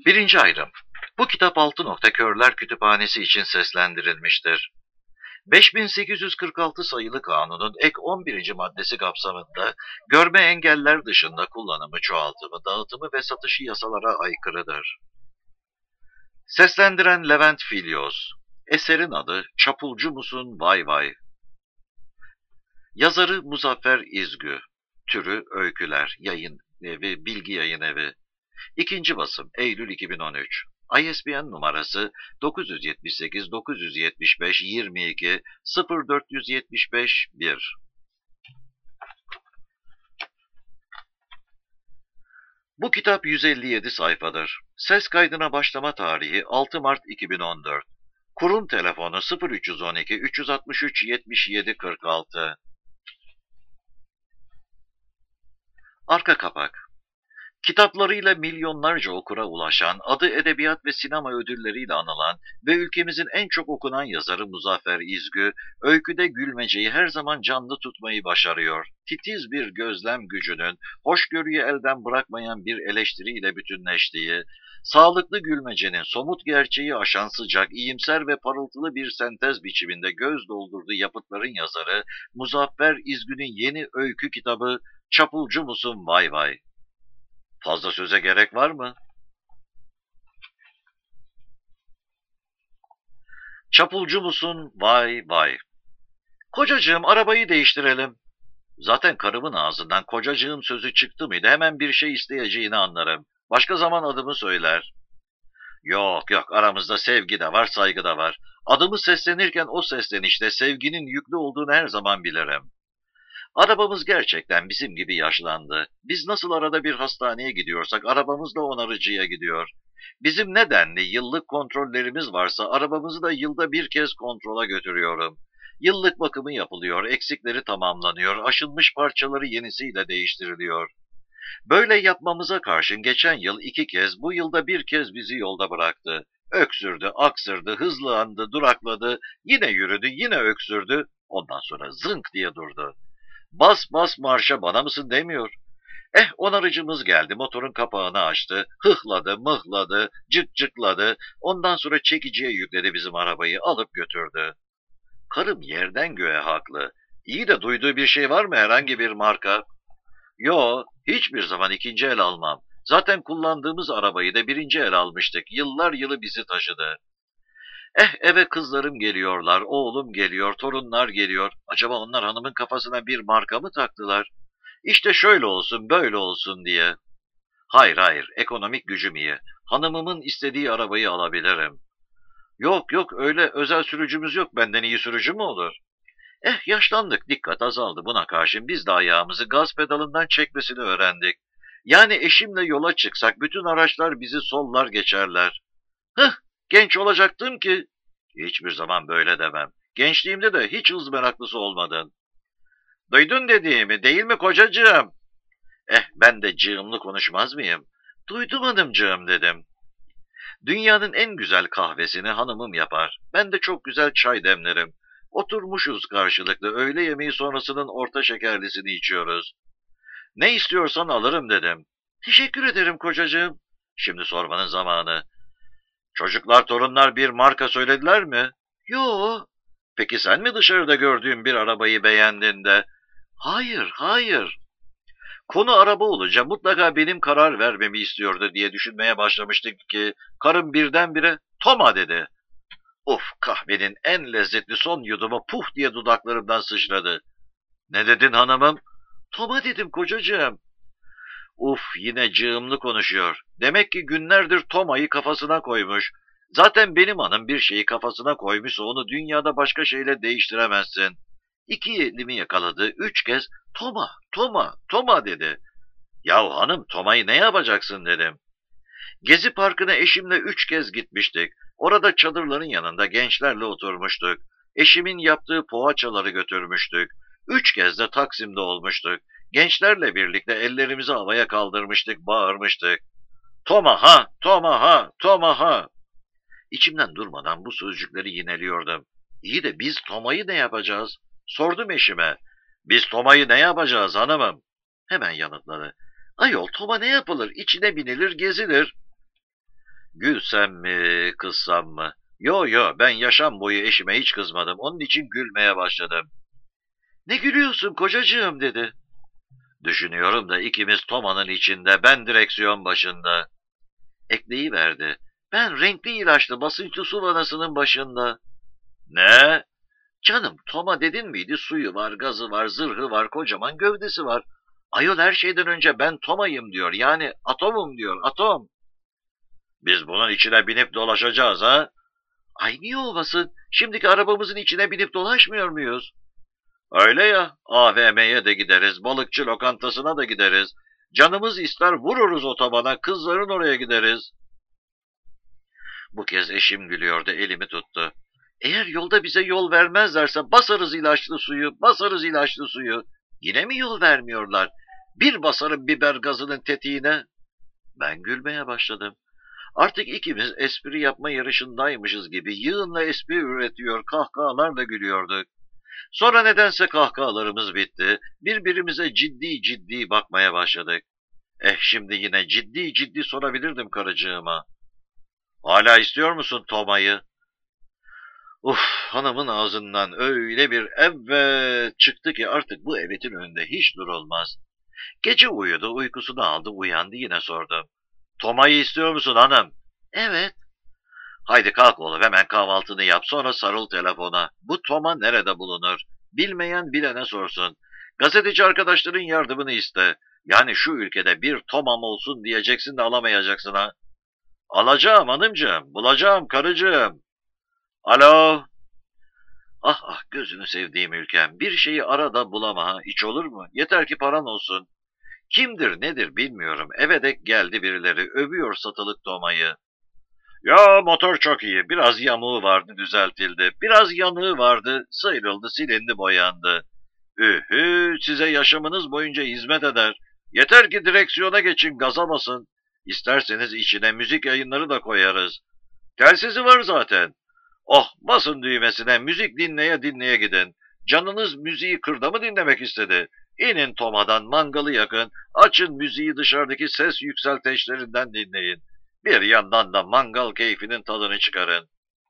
Birinci ayrım. Bu kitap Altınokta Kütüphanesi için seslendirilmiştir. 5846 sayılı kanunun ek 11. maddesi kapsamında görme engeller dışında kullanımı, çoğaltımı, dağıtımı ve satışı yasalara aykırıdır. Seslendiren Levent Filyos. Eserin adı Çapulcu Musun Vay Vay. Yazarı Muzaffer İzgü. Türü öyküler. Yayın evi Bilgi Yayınevi. İkinci basım Eylül 2013. ISBN numarası 978 975 22 0475 1. Bu kitap 157 sayfadır. Ses kaydına başlama tarihi 6 Mart 2014. Kurum telefonu 0312 363 77 46. Arka kapak. Kitaplarıyla milyonlarca okura ulaşan, adı edebiyat ve sinema ödülleriyle anılan ve ülkemizin en çok okunan yazarı Muzaffer İzgü, öyküde gülmeceyi her zaman canlı tutmayı başarıyor. Titiz bir gözlem gücünün, hoşgörüyü elden bırakmayan bir eleştiriyle bütünleştiği, sağlıklı gülmecenin somut gerçeği aşan sıcak, iyimser ve parıltılı bir sentez biçiminde göz doldurduğu yapıtların yazarı Muzaffer İzgü'nün yeni öykü kitabı Çapulcu Musun Vay Vay. Fazla söze gerek var mı? Çapulcu musun? Vay vay. Kocacığım, arabayı değiştirelim. Zaten karımın ağzından kocacığım sözü çıktı mıydı hemen bir şey isteyeceğini anlarım. Başka zaman adımı söyler. Yok yok, aramızda sevgi de var, saygı da var. Adımı seslenirken o seslenişte sevginin yüklü olduğunu her zaman bilirim. Arabamız gerçekten bizim gibi yaşlandı. Biz nasıl arada bir hastaneye gidiyorsak arabamız da onarıcıya gidiyor. Bizim nedenli yıllık kontrollerimiz varsa arabamızı da yılda bir kez kontrola götürüyorum. Yıllık bakımı yapılıyor, eksikleri tamamlanıyor, aşınmış parçaları yenisiyle değiştiriliyor. Böyle yapmamıza karşın geçen yıl 2 kez, bu yılda bir kez bizi yolda bıraktı. Öksürdü, aksırdı, hızlandı, durakladı, yine yürüdü, yine öksürdü, ondan sonra zınk diye durdu. Bas bas marşa, bana mısın demiyor. Onarıcımız geldi, motorun kapağını açtı, hıhladı, mıhladı, cık cıkladı, ondan sonra çekiciye yükledi bizim arabayı, alıp götürdü. Karım yerden göğe haklı. İyi de duyduğu bir şey var mı, herhangi bir marka? Yo, hiçbir zaman ikinci el almam. Zaten kullandığımız arabayı da birinci el almıştık, yıllar yılı bizi taşıdı. Eve kızlarım geliyorlar, oğlum geliyor, torunlar geliyor. Acaba onlar hanımın kafasına bir marka mı taktılar? İşte şöyle olsun, böyle olsun diye. Hayır hayır, ekonomik gücüm iyi. Hanımımın istediği arabayı alabilirim. Yok yok, öyle özel sürücümüz yok, benden iyi sürücü mü olur? Yaşlandık, dikkat azaldı, buna karşın biz de ayağımızı gaz pedalından çekmesini öğrendik. Yani eşimle yola çıksak bütün araçlar bizi sollar geçerler. Hıh, genç olacaktım ki. Hiçbir zaman böyle demem. Gençliğimde de hiç hız meraklısı olmadın. Duydun dediğimi, değil mi kocacığım? Ben de cığımlı konuşmaz mıyım? Duydum hanımcığım dedim. Dünyanın en güzel kahvesini hanımım yapar. Ben de çok güzel çay demlerim. Oturmuşuz karşılıklı, öğle yemeği sonrasının orta şekerlisini içiyoruz. Ne istiyorsan alırım dedim. Teşekkür ederim kocacığım. Şimdi sormanın zamanı. Çocuklar, torunlar bir marka söylediler mi? Yo. Peki sen mi dışarıda gördüğün bir arabayı beğendin de? Hayır, hayır. Konu araba olunca mutlaka benim karar vermemi istiyordu diye düşünmeye başlamıştık ki karım birdenbire Toma dedi. Of, kahvenin en lezzetli son yudumu puh diye dudaklarımdan sıçradı. Ne dedin hanımım? Toma dedim kocacığım. Uf, yine cığımlı konuşuyor. Demek ki günlerdir Toma'yı kafasına koymuş. Zaten benim hanım bir şeyi kafasına koymuşsa onu dünyada başka şeyle değiştiremezsin. 2 elimi yakaladı, 3 kez Toma, Toma, Toma dedi. Yahu hanım, Toma'yı ne yapacaksın dedim. Gezi Parkı'na eşimle 3 kez gitmiştik. Orada çadırların yanında gençlerle oturmuştuk. Eşimin yaptığı poğaçaları götürmüştük. 3 kez de Taksim'de olmuştuk. Gençlerle birlikte ellerimizi havaya kaldırmıştık, bağırmıştık. Toma ha, Toma ha, Toma ha. İçimden durmadan bu sözcükleri yineliyordum. İyi de biz Toma'yı ne yapacağız? Sordum eşime. Biz Toma'yı ne yapacağız hanımım? Hemen yanıtladı. Ayol, Toma ne yapılır? İçine binilir, gezilir. Gülsem mi, kızsam mı? Yo yo, ben yaşam boyu eşime hiç kızmadım. Onun için gülmeye başladım. Ne gülüyorsun kocacığım dedi. Düşünüyorum da ikimiz Toma'nın içinde, ben direksiyon başında. Ekleyiverdi. Ben renkli ilaçlı basınçlı su vanasının başında. Ne? Canım Toma dedin miydi? Suyu var, gazı var, zırhı var, kocaman gövdesi var. Ayol her şeyden önce ben Toma'yım diyor. Yani atomum diyor, atom. Biz bunun içine binip dolaşacağız ha? Ay niye olmasın? Şimdiki arabamızın içine binip dolaşmıyor muyuz? Öyle ya, AVM'ye de gideriz, balıkçı lokantasına da gideriz. Canımız ister vururuz otobana, kızların oraya gideriz. Bu kez eşim gülüyordu, elimi tuttu. Eğer yolda bize yol vermezlerse basarız ilaçlı suyu, basarız ilaçlı suyu. Yine mi yol vermiyorlar? Bir basarım biber gazının tetiğine. Ben gülmeye başladım. Artık ikimiz espri yapma yarışındaymışız gibi yığınla espri üretiyor, kahkahalarla gülüyorduk. Sonra nedense kahkahalarımız bitti, birbirimize ciddi ciddi bakmaya başladık. Şimdi yine ciddi ciddi sorabilirdim karıcığıma. Hala istiyor musun Toma'yı? Hanımın ağzından öyle bir evet çıktı ki artık bu evetin önünde hiç durulmaz. Gece uyudu, uykusunu aldı, uyandı yine sordum. Toma'yı istiyor musun hanım? Evet. Haydi kalk oğlum hemen kahvaltını yap sonra sarıl telefona. Bu Toma nerede bulunur? Bilmeyen bilene sorsun. Gazeteci arkadaşların yardımını iste. Yani şu ülkede bir Toma'm olsun diyeceksin de alamayacaksın ha. Alacağım hanımcığım, bulacağım karıcığım. Alo. Ah ah gözünü sevdiğim ülkem. Bir şeyi ara da bulama ha. Hiç olur mu? Yeter ki paran olsun. Kimdir nedir bilmiyorum. Eve dek geldi birileri. Övüyor satılık Toma'yı. Ya motor çok iyi. Biraz yamuğu vardı düzeltildi. Biraz yanığı vardı. Sıyrıldı silindi boyandı. Ühü size yaşamınız boyunca hizmet eder. Yeter ki direksiyona geçin gaza basın. İsterseniz içine müzik yayınları da koyarız. Telsizi var zaten. Oh basın düğmesine müzik dinleye dinleye gidin. Canınız müziği kırda mı dinlemek istedi? İnin Toma'dan mangalı yakın, açın müziği dışarıdaki ses yükselteçlerinden dinleyin. Bir yandan da mangal keyfinin tadını çıkarın.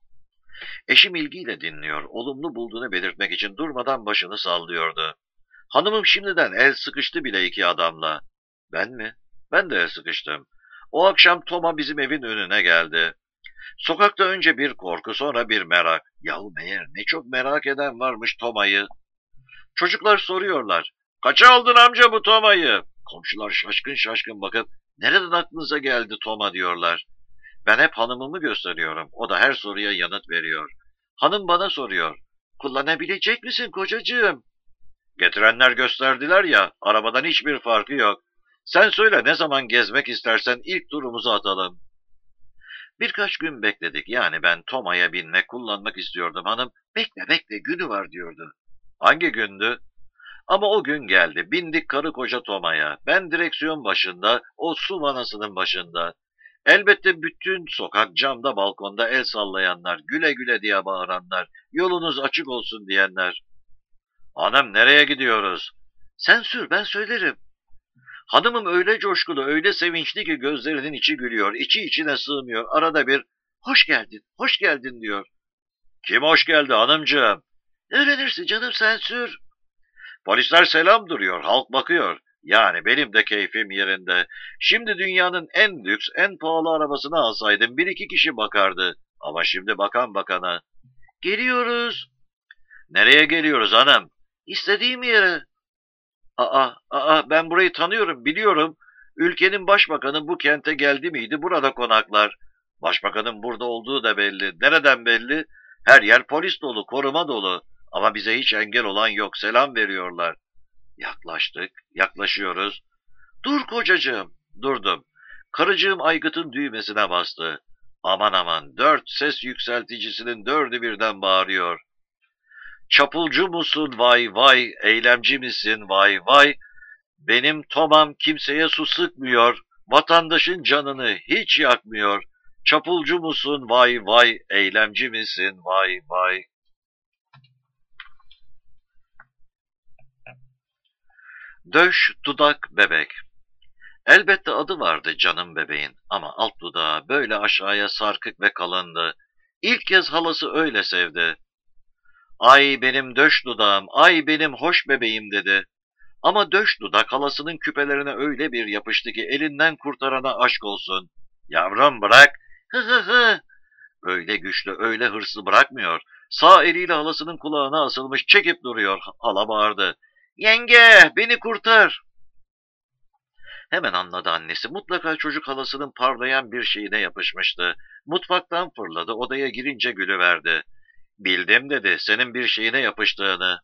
Eşim ilgiyle dinliyor, olumlu bulduğunu belirtmek için durmadan başını sallıyordu. Hanımım şimdiden el sıkıştı bile iki adamla. Ben mi? Ben de el sıkıştım. O akşam Toma bizim evin önüne geldi. Sokakta önce bir korku sonra bir merak. Yahu meğer ne çok merak eden varmış Toma'yı. Çocuklar soruyorlar. Kaça aldın amca bu Toma'yı? Komşular şaşkın şaşkın bakıp nereden aklınıza geldi Toma diyorlar. Ben hep hanımımı gösteriyorum. O da her soruya yanıt veriyor. Hanım bana soruyor. Kullanabilecek misin kocacığım? Getirenler gösterdiler ya, arabadan hiçbir farkı yok. Sen söyle ne zaman gezmek istersen ilk turumuzu atalım. Birkaç gün bekledik. Yani ben Toma'ya binmek, kullanmak istiyordum hanım. Bekle bekle günü var diyordu. Hangi gündü? Ama o gün geldi. Bindik karı koca Toma'ya. Ben direksiyon başında, o su vanasının başında. Elbette bütün sokak camda balkonda el sallayanlar, güle güle diye bağıranlar, yolunuz açık olsun diyenler. Hanım nereye gidiyoruz? Sen sür ben söylerim. Hanımım öyle coşkulu, öyle sevinçli ki gözlerinin içi gülüyor, içi içine sığmıyor. Arada bir hoş geldin, hoş geldin diyor. Kim hoş geldi hanımcığım? Öğrenirsin canım sen sür. Polisler selam duruyor, halk bakıyor. Yani benim de keyfim yerinde. Şimdi dünyanın en lüks, en pahalı arabasını alsaydım bir iki kişi bakardı. Ama şimdi bakan bakana. Geliyoruz. Nereye geliyoruz hanım? İstediğim yere. Ben burayı tanıyorum, biliyorum. Ülkenin başbakanı bu kente geldi miydi burada konaklar. Başbakanın burada olduğu da belli. Nereden belli? Her yer polis dolu, koruma dolu. Ama bize hiç engel olan yok, selam veriyorlar. Yaklaştık, yaklaşıyoruz. Dur kocacığım, durdum. Karıcığım aygıtın düğmesine bastı. Aman aman, dört ses yükselticisinin dördü birden bağırıyor. Çapulcu musun vay vay, eylemci misin vay vay. Benim Tomam kimseye su sıkmıyor, vatandaşın canını hiç yakmıyor. Çapulcu musun vay vay, eylemci misin vay vay. Döş dudak bebek. Elbette adı vardı canım bebeğin ama alt dudağı böyle aşağıya sarkık ve kalındı. İlk kez halası öyle sevdi. Ay benim döş dudağım, ay benim hoş bebeğim dedi. Ama döş dudak halasının küpelerine öyle bir yapıştı ki elinden kurtarana aşk olsun. Yavrum bırak, hı hı hı. Öyle güçlü, öyle hırslı bırakmıyor. Sağ eliyle halasının kulağına asılmış çekip duruyor. Hala bağırdı. Yenge, beni kurtar. Hemen anladı annesi. Mutlaka çocuk halasının parlayan bir şeyine yapışmıştı. Mutfaktan fırladı, odaya girince gülüverdi. Bildim dedi, senin bir şeyine yapıştığını.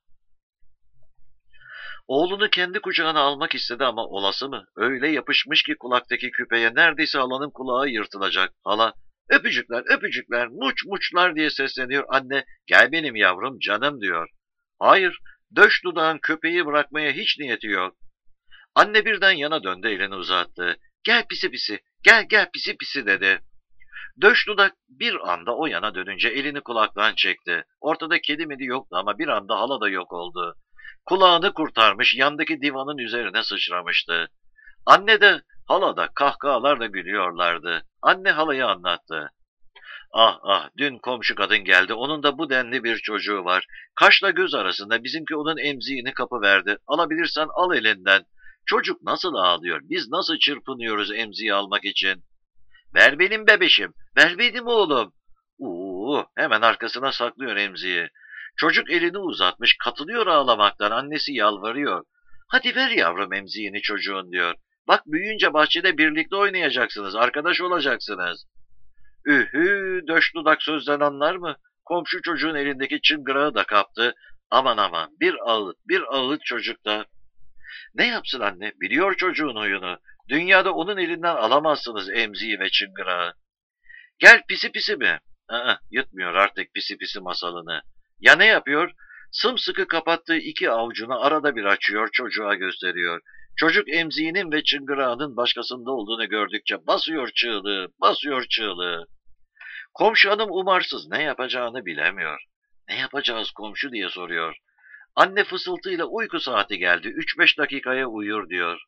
Oğlunu kendi kucağına almak istedi ama olası mı? Öyle yapışmış ki kulaktaki küpeye neredeyse halanın kulağı yırtılacak. Hala, öpücükler, öpücükler, muç muçlar diye sesleniyor. Anne, gel benim yavrum, canım diyor. Hayır, döş dudağın köpeği bırakmaya hiç niyeti yok. Anne birden yana döndü, elini uzattı. Gel pisi pisi, gel gel pisi pisi dedi. Döş dudak bir anda o yana dönünce elini kulaktan çekti. Ortada kedi midi yoktu ama bir anda hala da yok oldu. Kulağını kurtarmış, yandaki divanın üzerine sıçramıştı. Anne de hala da kahkahalarla gülüyorlardı. Anne halayı anlattı. Ah ah, dün komşu kadın geldi, onun da bu denli bir çocuğu var. Kaşla göz arasında bizimki onun emziğini kapıverdi. Alabilirsen al elinden. Çocuk nasıl ağlıyor, biz nasıl çırpınıyoruz emziği almak için. Ver benim bebeşim, ver benim oğlum. Hemen arkasına saklıyor emziği. Çocuk elini uzatmış, katılıyor ağlamaktan, annesi yalvarıyor. Hadi ver yavrum emziğini çocuğun diyor. Bak büyüyünce bahçede birlikte oynayacaksınız, arkadaş olacaksınız. Ühü, döş dudak sözden anlar mı? Komşu çocuğun elindeki çıngırağı da kaptı. Aman aman, bir ağıt çocukta. Ne yapsın anne, biliyor çocuğun huyunu. Dünyada onun elinden alamazsınız emziği ve çıngırağı. Gel pisi pisi mi? Yutmuyor artık pisi pisi masalını. Ya ne yapıyor? Sımsıkı kapattığı iki avucunu arada bir açıyor, çocuğa gösteriyor. Çocuk emziğinin ve çıngırağının başkasında olduğunu gördükçe basıyor çığlığı, basıyor çığlığı. Komşu hanım umarsız, ne yapacağını bilemiyor. Ne yapacağız komşu diye soruyor. Anne fısıltıyla uyku saati geldi, 3-5 dakikaya uyur diyor.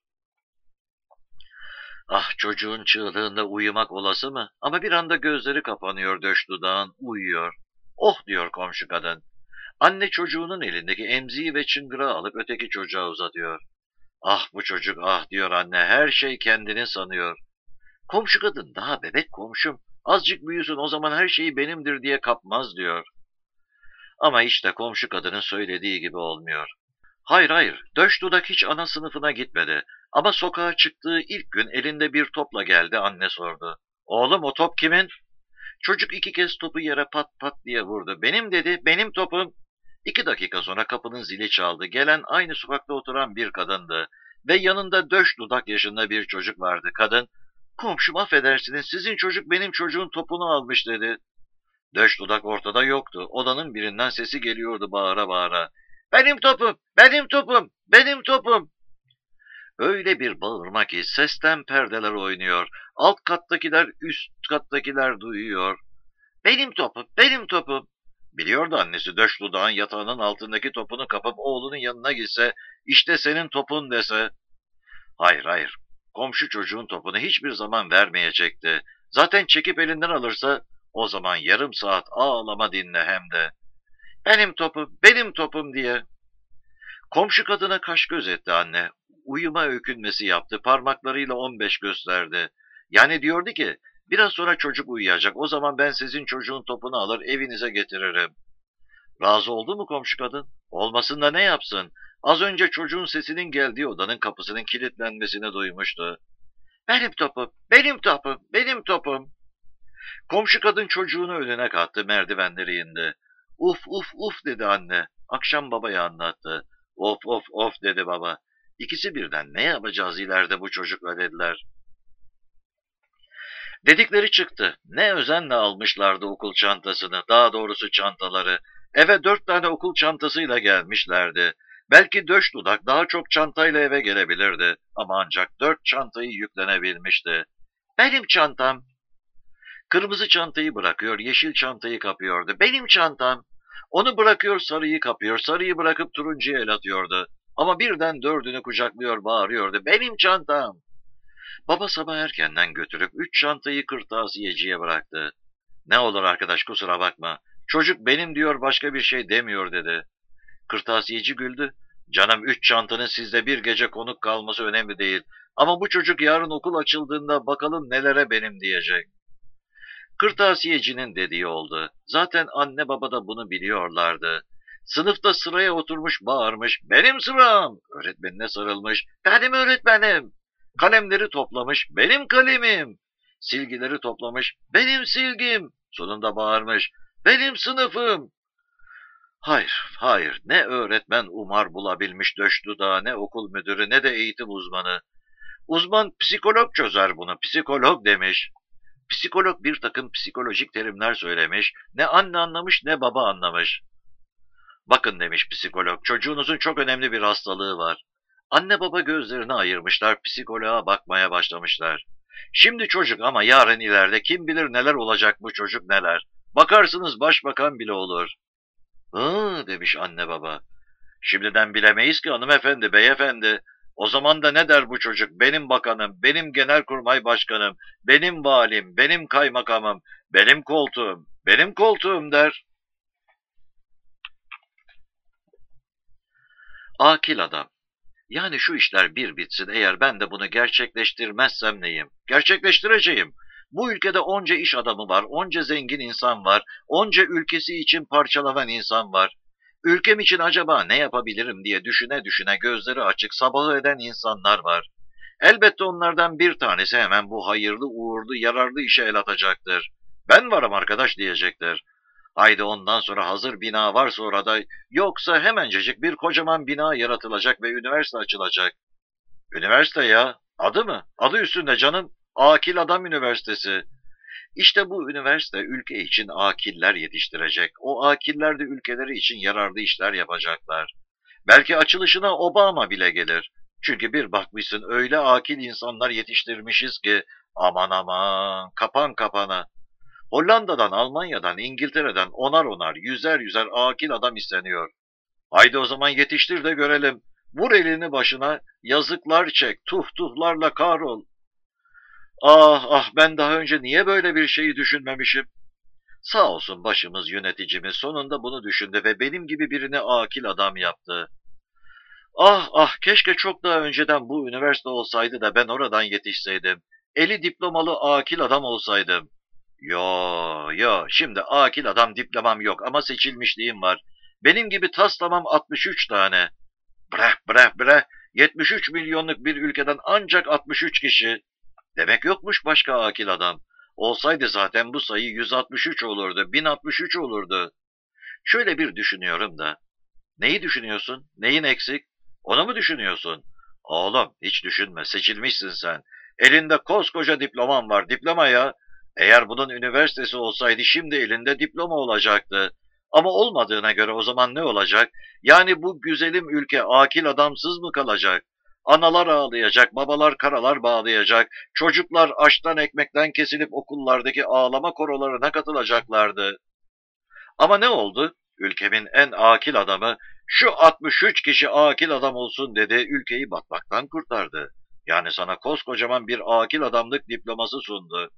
Ah, çocuğun çığlığında uyumak olası mı? Ama bir anda gözleri kapanıyor döş dudağın, uyuyor. Oh diyor komşu kadın. Anne çocuğunun elindeki emziği ve çıngırağı alıp öteki çocuğa uzatıyor. Ah bu çocuk ah diyor anne, her şey kendini sanıyor. Komşu kadın, daha bebek komşum. Azıcık büyüsün, o zaman her şeyi benimdir diye kapmaz diyor. Ama işte komşu kadının söylediği gibi olmuyor. Hayır hayır, döş dudak hiç ana sınıfına gitmedi. Ama sokağa çıktığı ilk gün elinde bir topla geldi, anne sordu. Oğlum o top kimin? Çocuk 2 kez topu yere pat pat diye vurdu. Benim dedi, benim topum. 2 dakika sonra kapının zili çaldı. Gelen aynı sokakta oturan bir kadındı. Ve yanında döş dudak yaşında bir çocuk vardı. Kadın, komşum affedersiniz, sizin çocuk benim çocuğun topunu almış dedi. Döş dudak ortada yoktu. Odanın birinden sesi geliyordu bağıra bağıra. Benim topum, benim topum, benim topum. Öyle bir bağırma ki sesten perdeler oynuyor. Alt kattakiler, üst kattakiler duyuyor. Benim topum, benim topum. Biliyordu annesi döş dudağın yatağının altındaki topunu kapıp oğlunun yanına gitse, işte senin topun dese. Hayır hayır, komşu çocuğun topunu hiçbir zaman vermeyecekti. Zaten çekip elinden alırsa, o zaman yarım saat ağlama dinle hem de. Benim topum, benim topum diye. Komşu kadına kaş göz etti anne. Uyuma öykünmesi yaptı, parmaklarıyla 15 gösterdi. Yani diyordu ki, biraz sonra çocuk uyuyacak, o zaman ben sizin çocuğun topunu alır evinize getiririm. Razı oldu mu komşu kadın? Olmasın da ne yapsın? Az önce çocuğun sesinin geldiği odanın kapısının kilitlenmesini duymuştu. Benim topum, benim topum, benim topum. Komşu kadın çocuğunu önüne kattı, merdivenleri indi. Uf uf uf dedi anne. Akşam babaya anlattı. Of of of dedi baba. İkisi birden ne yapacağız ileride bu çocukla dediler. Dedikleri çıktı. Ne özenle almışlardı okul çantasını, daha doğrusu çantaları. Eve 4 tane okul çantasıyla gelmişlerdi. Belki döş dudak daha çok çantayla eve gelebilirdi. Ama ancak 4 çantayı yüklenebilmişti. Benim çantam. Kırmızı çantayı bırakıyor, yeşil çantayı kapıyordu. Benim çantam. Onu bırakıyor, sarıyı kapıyor, sarıyı bırakıp turuncuya el atıyordu. Ama birden 4'ünü kucaklıyor, bağırıyordu. Benim çantam. Baba sabah erkenden götürüp 3 çantayı kırtasiyeciye bıraktı. Ne olur arkadaş kusura bakma. Çocuk benim diyor başka bir şey demiyor dedi. Kırtasiyeci güldü. Canım 3 çantanın sizde bir gece konuk kalması önemli değil. Ama bu çocuk yarın okul açıldığında bakalım nelere benim diyecek. Kırtasiyecinin dediği oldu. Zaten anne baba da bunu biliyorlardı. Sınıfta sıraya oturmuş bağırmış. Benim sıram. Öğretmenine sarılmış. Benim öğretmenim. Kalemleri toplamış. Benim kalemim. Silgileri toplamış. Benim silgim. Sonunda bağırmış. Benim sınıfım. Hayır, hayır. Ne öğretmen umar bulabilmiş döş dudağı, ne okul müdürü, ne de eğitim uzmanı. Uzman psikolog çözer bunu. Psikolog demiş. Psikolog bir takım psikolojik terimler söylemiş. Ne anne anlamış ne baba anlamış. Bakın demiş psikolog, çocuğunuzun çok önemli bir hastalığı var. Anne baba gözlerini ayırmışlar, psikoloğa bakmaya başlamışlar. Şimdi çocuk ama yarın ileride kim bilir neler olacak bu çocuk neler. Bakarsınız başbakan bile olur. Demiş anne baba. Şimdiden bilemeyiz ki hanımefendi, beyefendi. O zaman da ne der bu çocuk? Benim bakanım, benim genelkurmay başkanım, benim valim, benim kaymakamım, benim koltuğum, benim koltuğum der. Akil adam. Yani şu işler bir bitsin eğer ben de bunu gerçekleştirmezsem neyim? Gerçekleştireceğim. Bu ülkede onca iş adamı var, onca zengin insan var, onca ülkesi için parçalanan insan var. Ülkem için acaba ne yapabilirim diye düşüne düşüne gözleri açık sabah eden insanlar var. Elbette onlardan bir tanesi hemen bu hayırlı uğurlu yararlı işe el atacaktır. Ben varım arkadaş diyecektir. Haydi ondan sonra hazır bina varsa orada, yoksa hemencecik bir kocaman bina yaratılacak ve üniversite açılacak. Üniversite ya, adı mı? Adı üstünde canım. Akil Adam Üniversitesi. İşte bu üniversite ülke için akiller yetiştirecek. O akiller de ülkeleri için yararlı işler yapacaklar. Belki açılışına Obama bile gelir. Çünkü bir bakmışsın öyle akil insanlar yetiştirmişiz ki aman aman kapan kapana. Hollanda'dan, Almanya'dan, İngiltere'den onar onar, yüzer yüzer akil adam isteniyor. Haydi o zaman yetiştir de görelim. Vur elini başına, yazıklar çek, tuhlarla kahrol. Ah ah ben daha önce niye böyle bir şeyi düşünmemişim? Sağ olsun başımız yöneticimiz sonunda bunu düşündü ve benim gibi birini akil adam yaptı. Ah ah keşke çok daha önceden bu üniversite olsaydı da ben oradan yetişseydim. Eli diplomalı akil adam olsaydım. Yo şimdi akil adam diplomam yok ama seçilmişliğim var. Benim gibi taslamam 63 tane. Bre. 73 milyonluk bir ülkeden ancak 63 kişi. Demek yokmuş başka akil adam. Olsaydı zaten bu sayı 163 olurdu, 1063 olurdu. Şöyle bir düşünüyorum da. Neyi düşünüyorsun? Neyin eksik? Onu mu düşünüyorsun? Oğlum hiç düşünme, seçilmişsin sen. Elinde koskoca diploman var, diploma ya. Eğer bunun üniversitesi olsaydı şimdi elinde diploma olacaktı. Ama olmadığına göre o zaman ne olacak? Yani bu güzelim ülke akil adamsız mı kalacak? Analar ağlayacak, babalar karalar bağlayacak, çocuklar açtan ekmekten kesilip okullardaki ağlama korolarına katılacaklardı. Ama ne oldu? Ülkemin en akil adamı şu 63 kişi akil adam olsun dedi, ülkeyi batmaktan kurtardı. Yani sana koskocaman bir akil adamlık diploması sundu.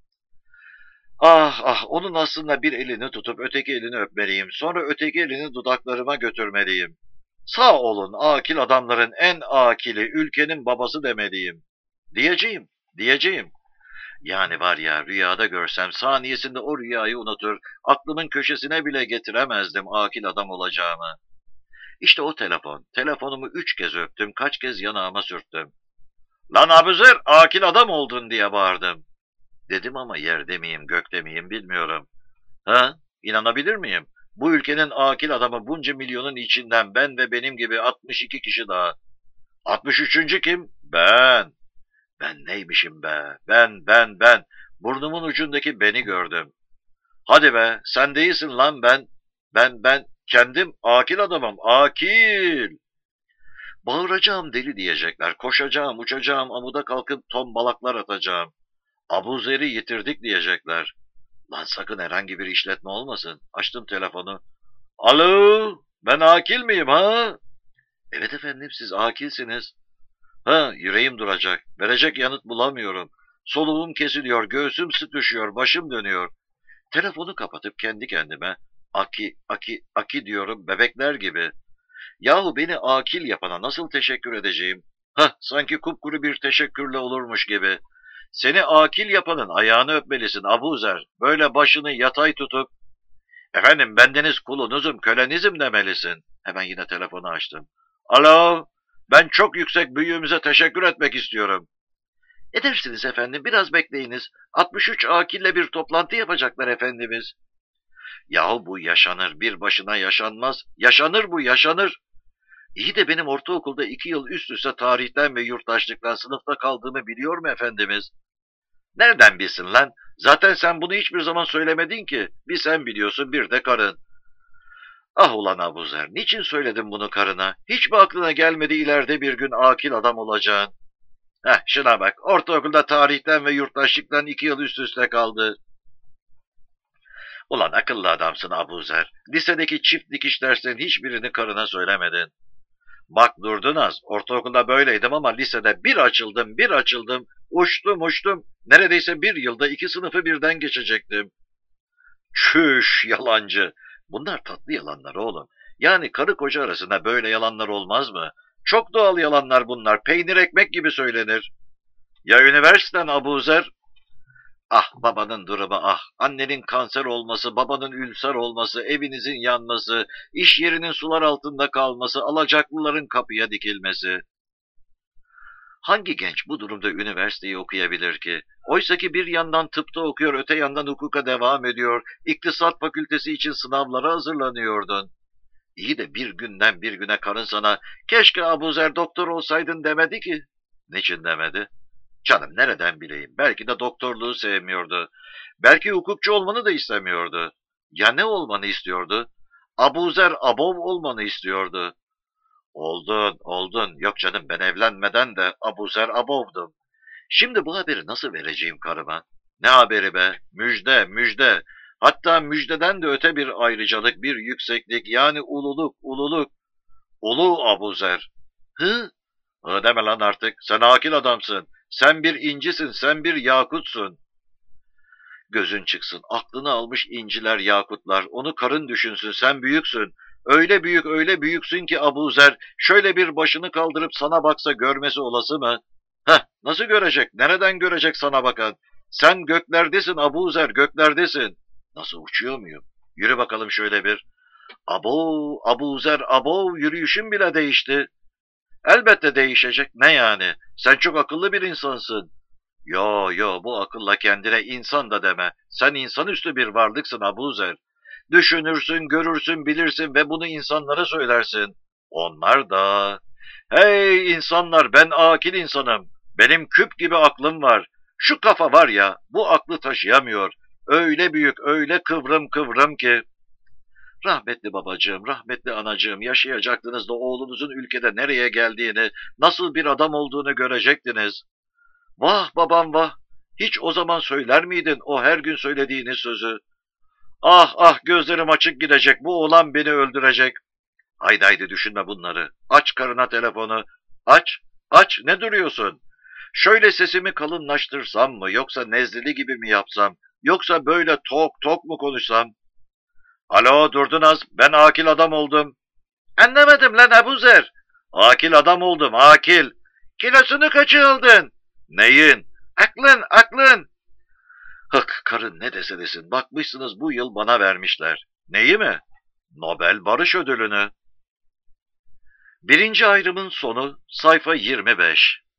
Ah ah onun aslında bir elini tutup öteki elini öpmeliyim. Sonra öteki elini dudaklarıma götürmeliyim. Sağ olun akil adamların en akili ülkenin babası demeliyim. Diyeceğim. Yani var ya rüyada görsem saniyesinde o rüyayı unutur, aklımın köşesine bile getiremezdim akil adam olacağımı. İşte o telefon. Telefonumu 3 kez öptüm, kaç kez yanağıma sürttüm. Lan Abuzer, akil adam oldun diye bağırdım. Dedim ama yerde miyim, gökte miyim bilmiyorum. Ha? İnanabilir miyim? Bu ülkenin akil adamı bunca milyonun içinden ben ve benim gibi 62 kişi daha. 63. kim? Ben. Ben neymişim be? Ben. Burnumun ucundaki beni gördüm. Hadi be, sen değilsin lan ben. Ben kendim akil adamım, akil. Bağıracağım deli diyecekler, koşacağım, uçacağım, amuda kalkıp tombalaklar atacağım. Abuzer'i yitirdik diyecekler. Lan sakın herhangi bir işletme olmasın. Açtım telefonu. Alo, ben akil miyim ha? Evet efendim, siz akilsiniz. Ha, yüreğim duracak. Verecek yanıt bulamıyorum. Soluğum kesiliyor, göğsüm sıkışıyor, başım dönüyor. Telefonu kapatıp kendi kendime Aki, Aki, Aki diyorum bebekler gibi. Yahu beni akil yapana nasıl teşekkür edeceğim? Hah, sanki kupkuru bir teşekkürle olurmuş gibi. Seni akil yapanın ayağını öpmelisin Abuzer. Böyle başını yatay tutup, efendim bendeniz kulunuzum, kölenizim demelisin. Hemen yine telefonu açtım. Alo, ben çok yüksek büyüğümüze teşekkür etmek istiyorum. Edersiniz efendim, biraz bekleyiniz. 63 akille bir toplantı yapacaklar efendimiz. Yahu bu yaşanır, bir başına yaşanmaz. Yaşanır bu, yaşanır. İyi de benim ortaokulda 2 yıl üst üste tarihten ve yurttaşlıktan sınıfta kaldığımı biliyor mu efendimiz? Nereden bilsin lan? Zaten sen bunu hiçbir zaman söylemedin ki. Bir sen biliyorsun, bir de karın. Ah ulan Abuzer, niçin söyledin bunu karına? Hiç mi aklına gelmedi ileride bir gün akil adam olacağın? Şuna bak, ortaokulda tarihten ve yurttaşlıktan 2 yıl üst üste kaldı. Ulan akıllı adamsın Abuzer. Lisedeki çift dikiş derslerin hiçbirini karına söylemedin. Bak Durdunaz, ortaokulda böyleydim ama lisede bir açıldım, bir açıldım, uçtum uçtum. Neredeyse 1 yılda 2 sınıfı birden geçecektim. Çüş, yalancı. Bunlar tatlı yalanlar oğlum. Yani karı koca arasında böyle yalanlar olmaz mı? Çok doğal yalanlar bunlar, peynir ekmek gibi söylenir. Ya üniversiten Abuzer? Ah babanın durumu ah, annenin kanser olması, babanın ülser olması, evinizin yanması, iş yerinin sular altında kalması, alacaklıların kapıya dikilmesi. Hangi genç bu durumda üniversiteyi okuyabilir ki? Oysaki bir yandan tıpta okuyor, öte yandan hukuka devam ediyor, iktisat fakültesi için sınavlara hazırlanıyordun. İyi de bir günden bir güne karın sana, keşke Abuzer doktor olsaydın demedi ki. Niçin demedi? Canım nereden bileyim, belki de doktorluğu sevmiyordu. Belki hukukçu olmanı da istemiyordu. Ya ne olmanı istiyordu? Abuzer Abov olmanı istiyordu. Oldun, oldun. Yok canım ben evlenmeden de Abuzer Abov'dum. Şimdi bu haberi nasıl vereceğim karıma? Ne haberi be? Müjde, müjde. Hatta müjdeden de öte bir ayrıcalık, bir yükseklik, yani ululuk, ululuk. Ulu Abuzer. Hı? Hı deme lan artık. Sen akil adamsın. Sen bir incisin, sen bir yakutsun. Gözün çıksın, aklını almış inciler, yakutlar. Onu karın düşünsün, sen büyüksün. Öyle büyük, öyle büyüksün ki Abuzer, şöyle bir başını kaldırıp sana baksa görmesi olası mı? Nasıl görecek? Nereden görecek sana bakan? Sen göklerdesin Abuzer, göklerdesin. Nasıl uçuyor muyum? Yürü bakalım şöyle bir. Abo, Abuzer, abo, yürüyüşün bile değişti. Elbette değişecek. Ne yani? Sen çok akıllı bir insansın. Yo yo bu akılla kendine insan da deme. Sen insanüstü bir varlıksın Abuzer. Düşünürsün, görürsün, bilirsin ve bunu insanlara söylersin. Onlar da... Hey insanlar, ben akil insanım. Benim küp gibi aklım var. Şu kafa var ya, bu aklı taşıyamıyor. Öyle büyük, öyle kıvrım kıvrım ki... Rahmetli babacığım, rahmetli anacığım, yaşayacaktınız da oğlunuzun ülkede nereye geldiğini, nasıl bir adam olduğunu görecektiniz. Vah babam vah, hiç o zaman söyler miydin o her gün söylediğiniz sözü? Ah ah gözlerim açık gidecek, bu oğlan beni öldürecek. Haydi haydi düşünme bunları, aç karına telefonu, aç, aç ne duruyorsun? Şöyle sesimi kalınlaştırsam mı, yoksa nezleli gibi mi yapsam, yoksa böyle tok tok mu konuşsam? Alo Durdunaz, ben akil adam oldum. Anlamadım lan Abuzer. Akil adam oldum, akil. Kilosunu kaçırdın. Neyin? Aklın, aklın. Hık, karın ne dese desin, bakmışsınız bu yıl bana vermişler. Neyi mi? Nobel Barış Ödülünü. Birinci ayrımın sonu, sayfa 25.